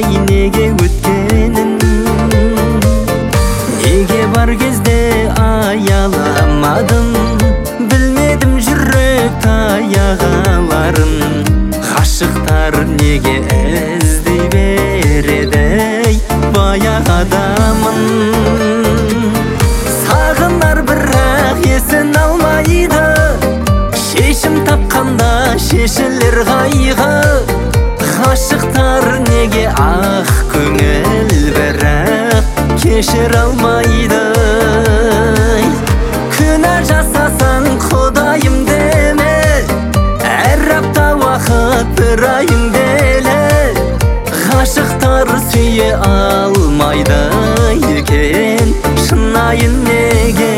неге өткенін, неге бар кезде аяламадым, білмедім жүрек таяғаларын. Ғашықтар неге іздей береді баяғы адамын. Сағынар бірақ есін алмайды, шешім тапқанда шешілер қайғы. Ғашықтар неге ақ көңіл бірақ кешір алмайды. Күнә жасасаң құдайым деме, әр апта уақыт бір айың деле. Ғашықтар сүйе алмайды екен, шынайын неге?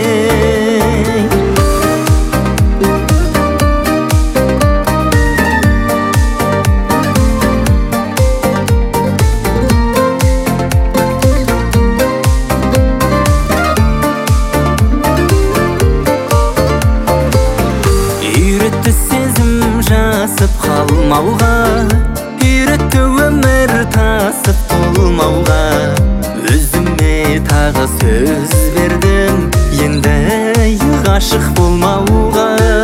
Үйретті сезім жасып қалмауға, үйретті өмір тасып толмауға. Өзіме тағы сөз бердім, енді ғашық болмауға.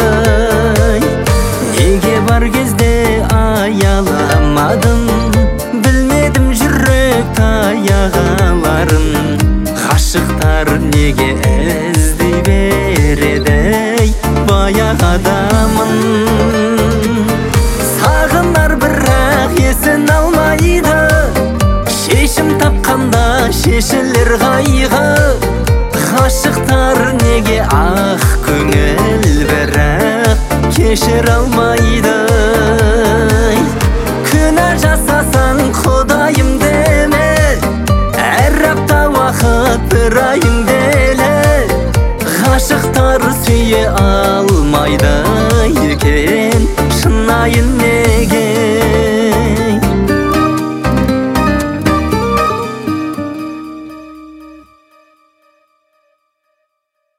Неге бар кезде аяламадым, білмедім жүрек таяғаларын. Ғашықтар неге іздей береді баяғы адамын. Сағынар бірақ есін алмайды, шешім тапқанда шешілер қайғы. Ғашықтар неге ақ көңіл бірақ кешір алмайды. Күнә жасасаң құдайым деме, әр апта уақыт бір айың деле. Ғашықтар сүйе алмайды